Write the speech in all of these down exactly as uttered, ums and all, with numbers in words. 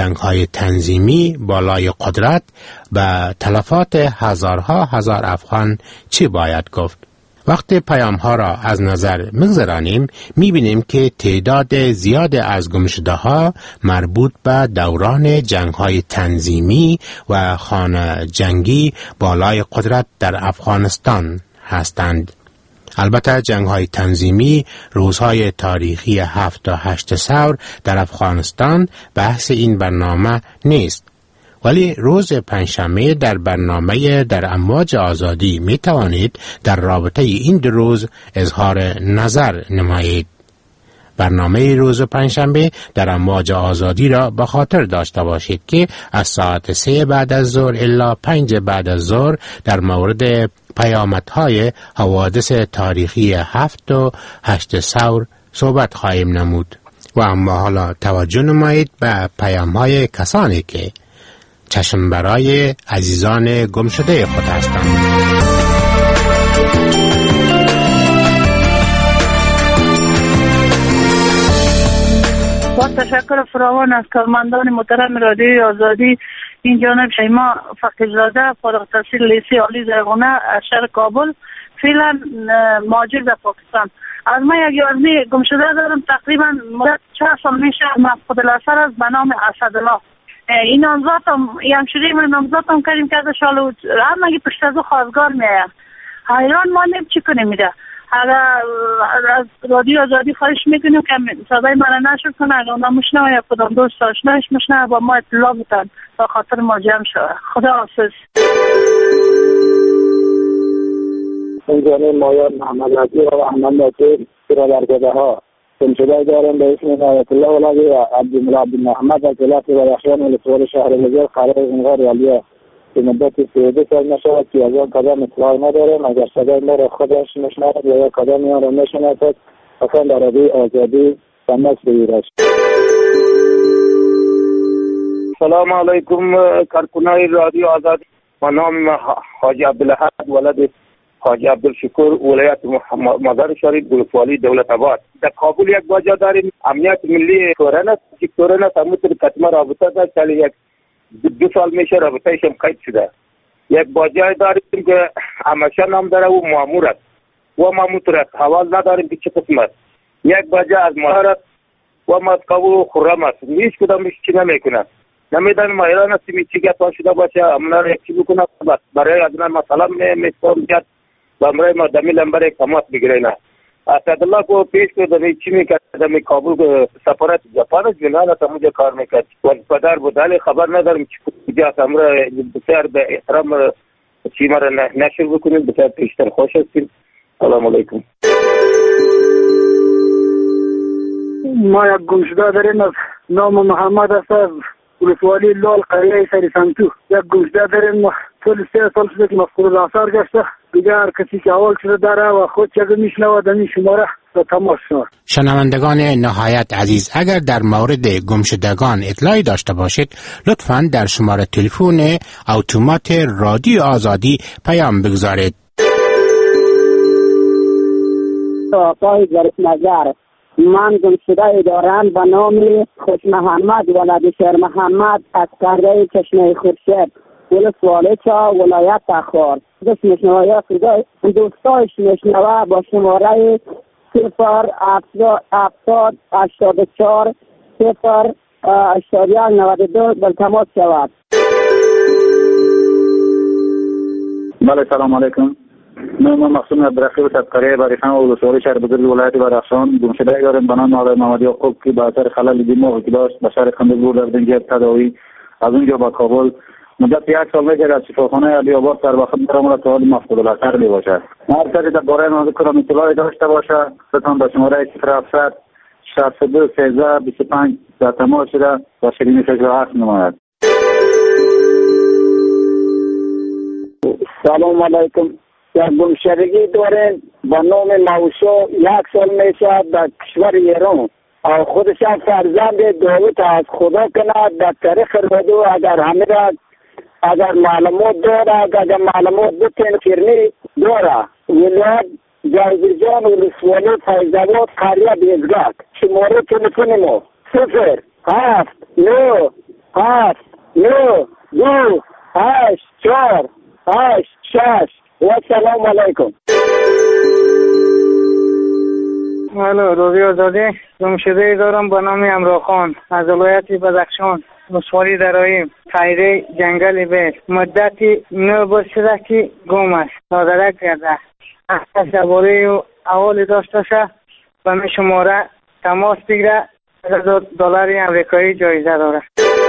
جنگ‌های تنظیمی بالای قدرت و تلفات هزارها هزار افغان چی باید گفت؟ وقتی پیام‌ها را از نظر می‌گذرانیم می‌بینیم که تعداد زیاد از گمشده‌ها مربوط به دوران جنگ‌های تنظیمی و خانه جنگی بالای قدرت در افغانستان هستند. البته جنگ‌های تنظیمی روزهای تاریخی هفت تا هشت ثور در افغانستان بحث این برنامه نیست. ولی روز پنجشنبه در برنامه در امواج آزادی می توانید در رابطه این دو روز اظهار نظر نمایید. برنامه روز پنجشنبه در امواج آزادی را به خاطر داشته باشید که از ساعت سه بعد از ظهر الا پنج بعد از ظهر در مورد پیامدهای حوادث تاریخی هفت و هشت ثور صحبت خواهیم نمود. و اما حالا توجه نمایید به پیام‌های کسانی که چشم برای عزیزان گم شده خود هستند. با تشکر فراوان از کارمندان محترم رادیوی آزادی، این جانب شیما فقیرزاده، فارغ التحصیل لیسه عالی زرغونه از شهر کابل، فعلا مهاجر در پاکستان. از ما یک یازده گم شده دارم، تقریبا مدت چهار سال میشه. محمود الاثر است به نام اسدالله. این نامزاد هم همشوری من نامزاد هم کردیم کرده شالو هم اگه پشت از او خواستگار میایه. حیران مانیم چی کنیم میده. اگر از رادیو آزادی خواهش میکنیم که صدای من نشر کنه، اگر اونم مشنوه یا کدام دوست آشنایش مشنوه با ما اطلاع بتن تا خاطر ما جمع شده. خدا حافظ. انجانی مایار محمد عزیز و احمد ناصر برادرزاده ها گمشده دارم به اسم نایت الله ولادی عبدالله عبدالمحمد از ولایت بدخشان ولسوالی شهر لجر قرار انقار عالیه به مدت سیزده سال نشود که از آن کدام اطلاعی ندارم. اگر صدای ما را خودش میشنود یا یا کدام آن را میشناسد اصلا در رادیوی آزادی تماس بگیرد. سلام علیکم کارکنان رادیو آزادی. من نام حاجی عبدالاحد ولد حاجی عبدالشکور ولایت مزار شریف ولسوالی دولت آباد. در کابل یک باجا داریم، امنیت ملی کورن است که کورن است همونطور کتما رابطه داشت، ولی یک دو سال میشه رابطهش هم قید شده. یک باجا داریم که همشه نام داره و مامور است و مامور است، حواس نداریم که چه قسم است. یک باجا از مهار است و مسکو و خرم است، هیچ کدامش چی نمیکنه. نمیدانم مایران است می چی گفته شده باشه امنا را یکی بکنه برای از من مثلا میسپار میاد و امرای ما دمی لنبر یک تماس بگیره. نه اسدالله کو پیش که دمی چی میکرد دمی کابل سفارت ژاپن جنان است همونجا کار میکرد و پدر بودالی خبر ندارم چی کجا است. امرا بسیار به احترام چی مرا نشر بکنید، بسیار پیشتر خوش هستیم. سلام علیکم. ما یک گمشده داریم از نام محمد است از ولسوالی لال قریه سری سنتو. یک گمشده داریم طول سه سال شده که مفقود الاثر گشته. دیگه هر کسی که اول شده داره و خود چه میشنوه دمی شماره و تماس شد. شنوندگان نهایت عزیز، اگر در مورد گمشدگان اطلاعی داشته باشید لطفاً در شماره تلفن اتومات رادیو آزادی پیام بگذارید. آقای ظریف نظر، من گمشده دارم به نام خوش محمد ولد شیر محمد از قریه چشمه خورشید ولسوالی چا ولایت تخار. دوست میشنوه یا صدای دوستایش میشنوه با شماره صفر هفتاد هشتاد و چهار صفر هشتاد و یک نود و دو بل تماس شود. بله سلام علیکم. نام مقصود عبدالرقیب تذکره بریخان و ولسوالی شهر بزرگ ولایت بدخشان گمشده داریم به نام آقای محمد یعقوب که به اثر خلل دماغی که داشت به شهر خندقور در دنجه تداوی از اونجا به کابل مدت یک سال میشه از شفاخانه علی آباد سر وقت برام را سوال مفقود الاثر می باشه. هر کسی در باره نازک کنم اطلاعی داشته باشه لطفاً به شماره صفر هفتصد شصت و دو سیزده بیست و پنج در تماس شده و شیرینی فکر را عکس نماید. سلام علیکم. یک گمشدگی داریم با نام موشو، یک سال میشه در کشور ایران و خودش هم فرزند داوود از خدا کنه. در تاریخ رادیو اگر همه را اگر معلومات داره اگر معلومات بتین فرمی داره ولایت جایزجان ولسوالی فیض‌آباد قریه بیزگاه. شماره تلفن ما صفر هفت نو دو دو هشت چهار هشت شش و سلام علیکم. الو، روزی آزادی. گمشده دارم به نام امرا خان از ولایت بدخشان، ولسوالی دراییم، خیره جنگل بیت. مدتی نه بسیده که گم است، نادرک کرده. از درباره احوال داشته شه و می شماره تماس بگیره. دلار امریکایی جایزه داره.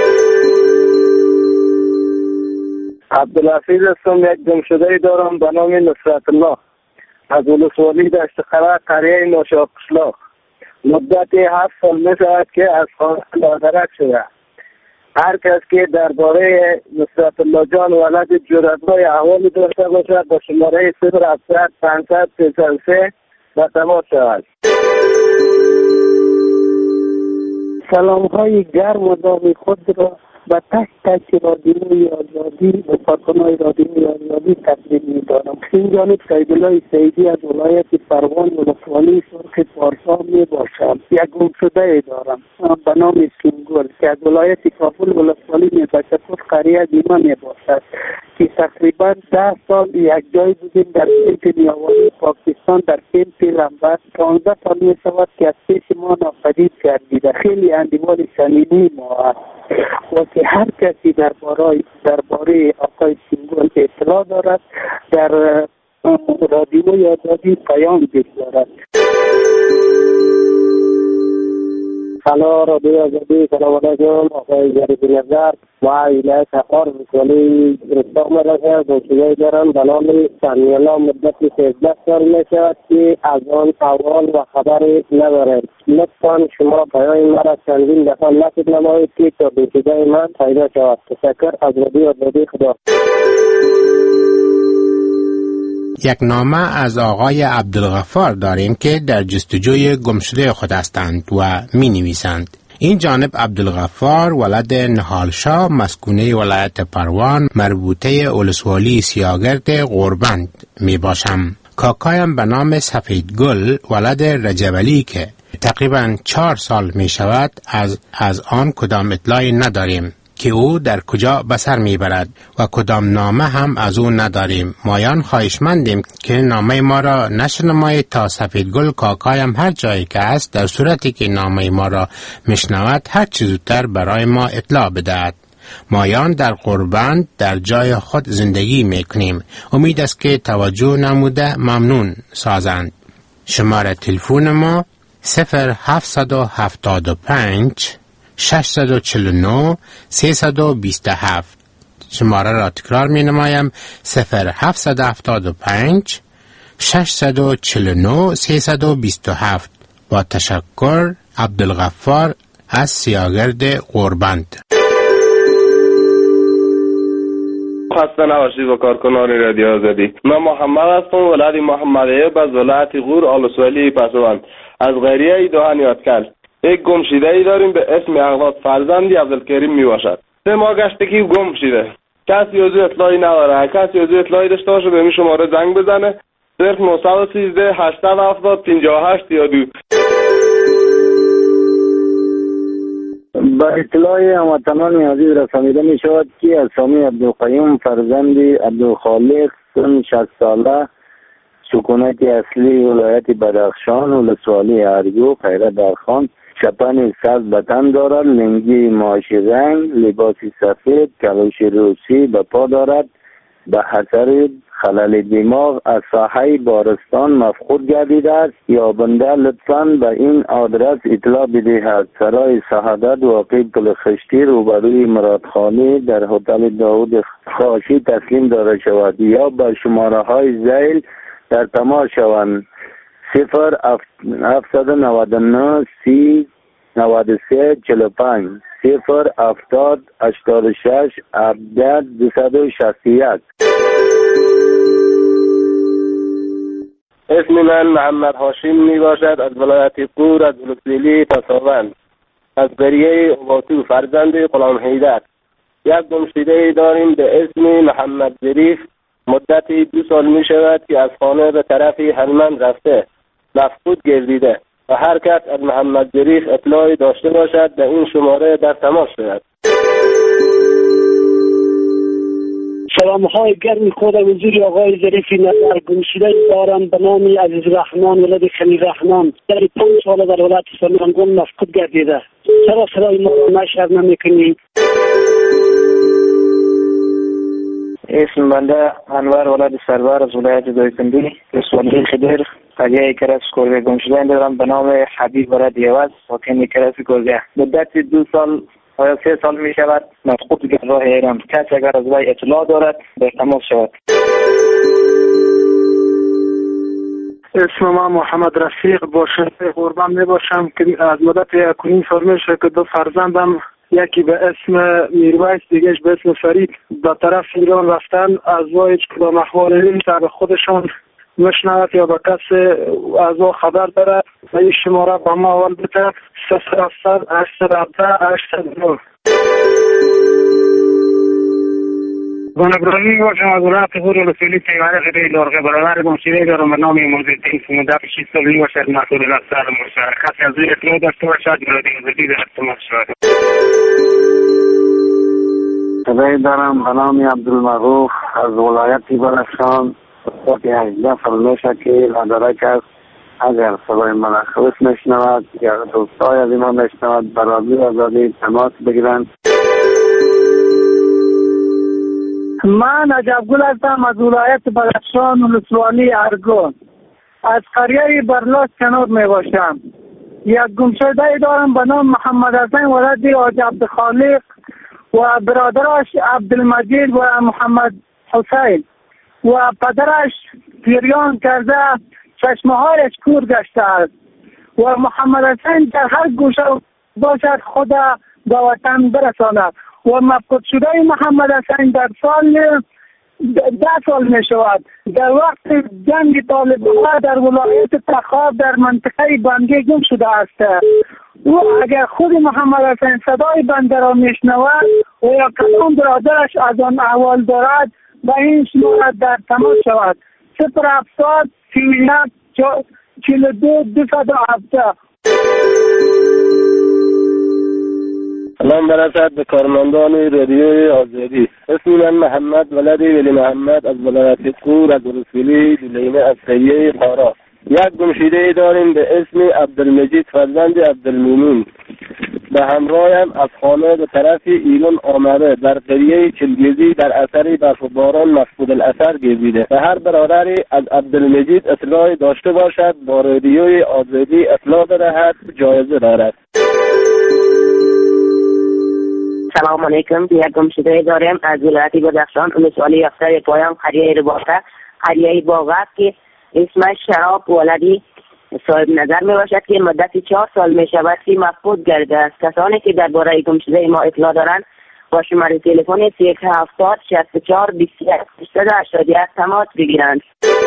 عبدالحفیظ هستم. یک گمشده دارم به نام نصرت الله از ولسوالی دشت قره، قریه ناشاب قشلاق. مدت هفت سال می شود که از خانه نادرک شده. هر کس که درباره نصرت الله جان ولد جرأت‌های احوال داشته باشد با شماره صفر هفتصد پانصد سیصد و سه و تماس شود. سلام های گرم و داغی خود را به تک تک رادیوی آزادی و کارکنان رادیوی آزادی تقدیم می‌دارم. این جانب سیدالله سیدی از ولایت پروان ولسوالی سرخ پارسا می باشم. یک گمشده دارم به نام سینگل که از ولایت کابل ولسوالی می باشد. خود قریه دیما می باشد که تقریبا ده سال یک جای بودیم در کمپ نیاوری پاکستان، در کمپ لنبت. پانزده سال می شود که از پیش ما ناپدید گردیده. خیلی اندیوال صمیمی ما است و که هر کسی درباره درباره آقای سینگل اطلاع دارد در رادیوی آزادی پیام بگذارد. سلام رادیوی آزادی. سلام علیکم. آقای جریب نظر و ولایت افغان ولسوالی رستاق مرکز گمشده دارم به نام سمیالله. مدت سیزده سال می شود که از آن احوال و خبری ندارم. لطفا شما پیام مرا چندین دفعه نصب نمایید که تا گمشده من پیدا شود. تشکر. از رادیوی آزادی. خدا. یک نامه از آقای عبدالغفار داریم که در جستجوی گمشده خود هستند و می نویسند: این جانب عبدالغفار ولد نهالشاه مسکونه ولایت پروان مربوطه ولسوالی سیاگرد غوربند می باشم. کاکایم به نام سفیدگل ولد رجبلی که تقریبا چهار سال می شود از, از آن کدام اطلاعی نداریم که او در کجا به سر میبرد و کدام نامه هم از او نداریم. مایان خواهشمندیم که نامه ما را نشر نمایید تا سفیدگل کاکایم هر جایی که است در صورتی که نامه ما را میشنود هر چه زودتر برای ما اطلاع بدهد. مایان در غوربند در جای خود زندگی میکنیم. امید است که توجه نموده ممنون سازند. شماره تلفن ما صفر هفتصد و هفتاد و پنج ششصد و چهل و نه سیصد و بیست و هفت. شماره را تکرار می نمایم: صفر هفتصد و هفتاد و پنج ششصد و چهل و نه سیصد و بیست و هفت. با تشکر. عبدالغفار از سیاگرد غوربند. خسته نباشید با کارکنان رادیو آزادی. من محمد هستم، ولد محمد ایوب از ولایت غور آلوسولی پسوند از قریه دهن یادکل. یک گمشده ای داریم به اسم اغلاد فرزندی عبدالکریم می باشد. سه ماه گشته که گم شده. کسی از او اطلاعی نداره. کسی از او اطلاعی داشته باشه به این شماره زنگ بزنه: صفر نهصد و سیزده هشتصد و هفتاد پنجاه و هشت یا دو. با اطلاع هموطنان عزیز رسانیده می شود که اسامی عبدالقیوم فرزندی عبدالخالق سن شصت ساله سکونت اصلی ولایت بدخشان ولسوالی ارگو خیره درخان، چپن سبز به تن دارد، لنگی ماشی رنگ، لباسی سفید، کلوش روسی به پا دارد. به خاطر خلل دماغ از ساحه بارستان مفقود گردیده است. یابنده لطفاً به این آدرس اطلاع بدهد: سرای سعادت واقع پل خشتی روبروی مرادخانه در هتل داود خاشی تسلیم داده شود یا به شماره های ذیل در تماس شوند: صفر هفتصد و نود و نه سی نود و سه چهل و پنج، صفر هفتاد هشتاد و شش هفده دویست و شصت و یک. اسم من محمد هاشم می باشد از ولایت غور از ولسوالی پسوند از قریه اوباتو فرزند غلام حیدر. یک گمشده داریم به اسم محمد ظریف. مدتی دو سال می شود که از خانه به طرف هلمند رفته، مفقود گردیده و هر کس از محمد ظریف اطلاعی داشته باشد به این شماره در تماس شود. پیام‌های گرم خود حضور آقای ظریفی نظر گمشده دارم به نام عزیز رحمان ولد خلیل رحمان در پنج سال در ولایت سمنگان مفقود گردیده. چرا صدای ما را نشر نمی‌کنید؟ اسم بنده انور ولد سرور از ولایت دایکنډي، ولسوالی خدر، قریه کرس کورگه گمشده دارم به نام حبیب ولد یوز، ساکن کرس کورگه. مدت دو سال و سه سال می شود مفقود در راه ایران. کسی اگر از وی اطلاع دارد به تماس شود. اسم ما محمد رفیق باشه، قربان می باشم که از مدت یک و نیم سال میشه که دو فرزندم، یکی به اسم میرویس دیگهش به اسم فرید به طرف ایران رفتن. از وی هیچ کدام احوال نیست به خودشان مشنوید یا به کس از او خبر دارد و این شماره با ما اول بده صفر هفتصد هشتصد و هفده هشتصد و نه. من ابراهیمی باشم از ولایت غور ولسوالی پیوره خدای لارغه برادر گمشده دارم به نام معزالدین که مدت شش سال می باشد مسئول افسر مشترک. کسی از وی اطلاع داشته باشد برای آزادی در تماس شود. صدای دارم به نام عبدالمعروف از ولایت بدخشان. وقت هجده فرمایشه که مدرک است اگر صدای من خوش میشنود یا دوستای از اینا میشنود برای آزادی تماس بگیرند. من عجبگل هستم از ولایت بدخشان ولسوالی ارگون. از قریه برلاس کنار می باشم. یک گمشده دارم به نام محمد حسین ولد حاج عبدالخالق و برادرش عبدالمجید و محمد حسین و پدرش پیریان کرده چشمه هایش کور گشته است و محمد حسین در هر گوشه باشد خود به وطن برساند و مفقود شده محمد حسین در سال ده سال می شود. در وقت جنگ طالبان در ولایت تخار در منطقه بنگه گم شده است و اگر خود محمد حسین صدای بنده را می شنود و یا کدام برادرش از آن احوال دارد با این شماره در تماس شود. صفر هفتاد سی و یک چهل و دو دویست و هفده. سلام برسد به کارمندان رادیوی آزادی. اسم من محمد ولد ولی محمد از ولایت غور از ولسوالی دولینه از قریه قارا. یک گمشده داریم به اسم عبدالمجید فرزند عبدالمومن. به همراهم از خانه به طرف ایران آمده در قریه چلگیزی در اثر برف و باران مفقود الاثر گردیده. به هر برادری از عبدالمجید اطلاع داشته باشد با رادیوی آزادی اطلاع بدهد، جایزه دارد. سلام علیکم. یک گمشده داریم از ولایت بدخشان ولسوالی افتر پایان قریه رباطه قریه باغات که اسمش شراب ولدی صاحب نظر می باشد که مدت چهار سال می شود که مفقود گرده است. کسانی که درباره گمشده ما اطلاع دارند با شماره تلفن صفر هفتاد شصت و چهار بیست و یک هشتصد و هشتاد و یک تماس بگیرند.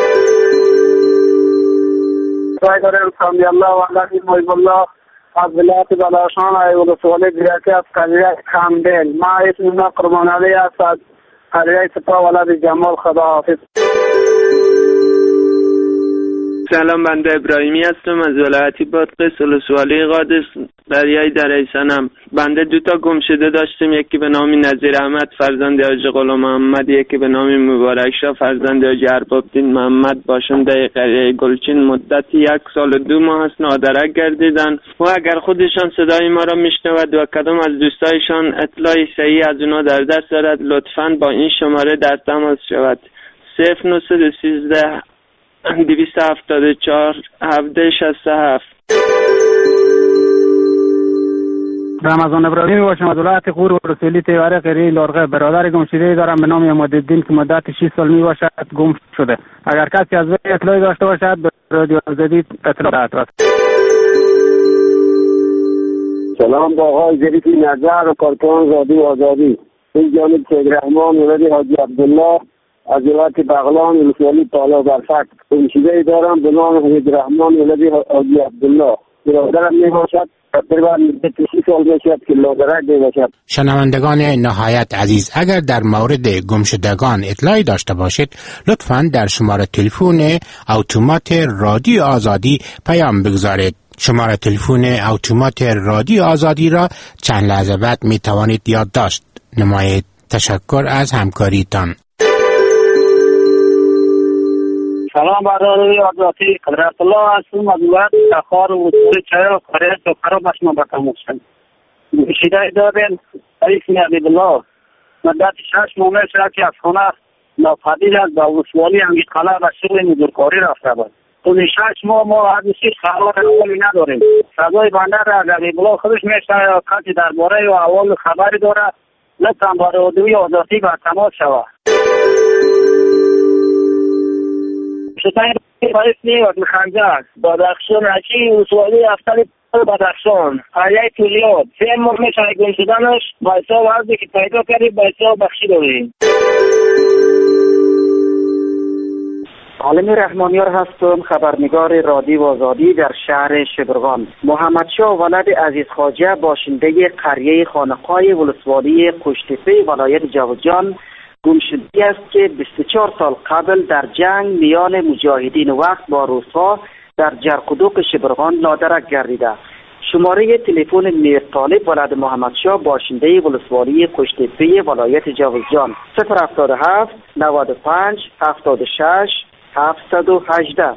صدای داریم سامی الله و علیه محیب الله از ولایت بدخشان ولسوالی دیگه از قریه کامبل. ما اسم من قربان علی است از قریه سپاه ولد جمال. خدا حافظ. سلام، بنده ابراهیمی هستم از ولایت بادغیس ولسوالی قادس دریای دره سنم. بنده دو تا گمشده داشتیم، یکی به نام نظیر احمد فرزند حاج غلام محمد، یکی به نام مبارک شاه فرزند حاج ارباب‌دین محمد باشنده قریه گلچین. مدت یک سال و دو ماه است نادرک گردیدن و اگر خودشان صدای ما را میشنود و کدام از دوستایشان اطلاع صحیح از اونا در دست دارد لطفاً با این شماره در تماس شود. صفر نهصد و سیزده دویست و هفتاد و چهار هفده شصت و هفت. رمضان ابراهیمی باشم از ولایت غور ولسوالی تیوره قریه لارغه. برادر گمشده دارم به نام عمادالدین که مدت شش سال می باشد گم شده. اگر کسی از وی اطلاعی داشته باشد به رادیو آزادی اطلاع دهد. سلام با آقای ظریفی نظر و کارکنان رادیو آزادی. این جانب سید رحمان ولد حاجی عبدالله از ولایت بغلان ولسوالی طالب برفت. گمشده دارم به نام حمید رحمان ولد حاجی عبدالله. برادرم می باشد شنوندگان نهایت عزیز، اگر در مورد گمشدگان اطلاعی داشته باشید لطفاً در شماره تلفن اتومات رادیو آزادی پیام بگذارید. شماره تلفن اتومات رادیو آزادی را چند لحظه بعد می توانید یادداشت نمایید. تشکر از همکاریتان. سلام برادری آزادی قدرت الله هستم از ولایت تخار و وزیر چای و کارهای سفر و بشما بکموشن گوشیده دادن رئیس حبیب الله مدت شش ماه شد که از خانه ناپدید از با ولسوالی هنگی قلعه و شغل مدیرکاری رفته بود. تو شش ماه ما از شش خبر اولی نداریم. سزای بنده را حبیب الله خودش میشه یا کسی درباره و اول خبری داره لطفا با رادیوی آزادی با تماس شود. شتای رئیس نیوت خنجر بدخشان رچی ولسوالی افتالی بدخشان علیه تولیات سه ماه میشه گم شدنش با حساب عرضی که پیدا کردی با حساب بخشی داریم. عالم رحمانیار هستم، خبرنگار رادیو آزادی در شهر شبرغان. محمد شاه ولد عزیز خواجه باشنده قریه خانقاه ولسوالی قشتپه ولایت جوزجان گمشده است که بیست و چهار سال قبل در جنگ میان مجاهدین وقت با روس‌ها در جرقدوق شبرغان نادرک گردیده. شماره تلفن میر طالب ولد محمد شاه باشنده ولسوالی قشتپه ولایت جوزجان صفر هفتاد و هفت نود و پنج هفتاد و شش هفتصد و هجده.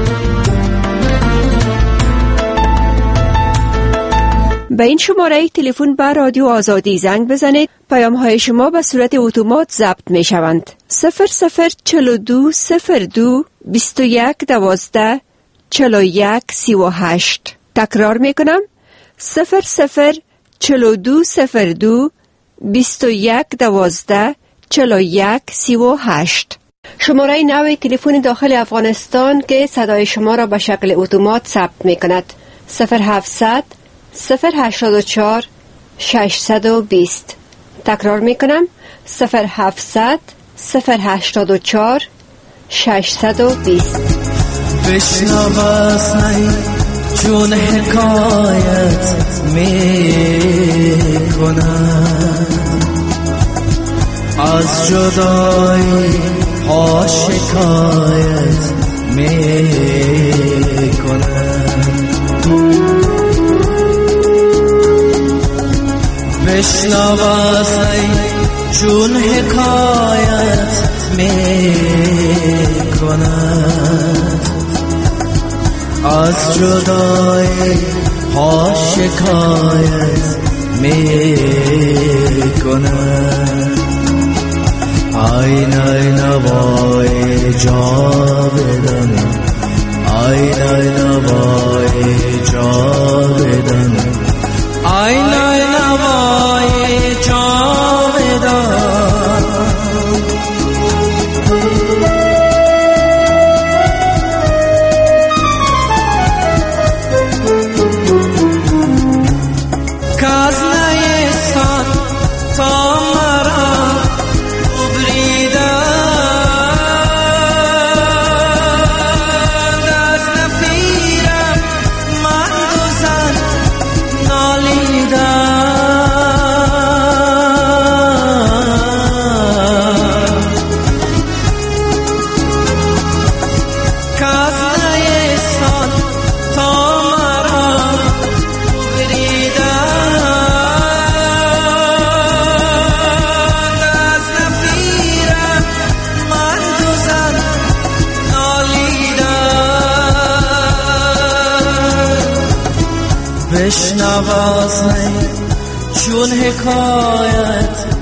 به این شماره تلفن به رادیو آزادی زنگ بزنید. پیام های شما به صورت اتومات ضبط می شوند. صفر صفر چهل و دو صفر دو بیست و یک دوازده چهل و یک سی و هشت. تکرار می کنم. صفر صفر چهل و دو صفر دو بیست و یک دوازده چهل و یک سی و هشت. شماره نوی تلفن داخل افغانستان که صدای شما را به شکل اتومات ثبت می کند. صفر هفتصد صفر هشتاد و چهار ششصد و بیست. تکرار می کنم. صفر هفتصد صفر هشتاد و چهار ششصد و بیست. بشنو واسنی چون حکایت می کنم از جدایی ها شکایت می کنم. بشنو واسنی چون حکایت می کنم از جدایی ها شکایت می کنم. آین آین وای جاودن آین آین وای جاودن آین آین وای جاودن. کاز نیستان تا مرا بشنو واسنی چون حکایت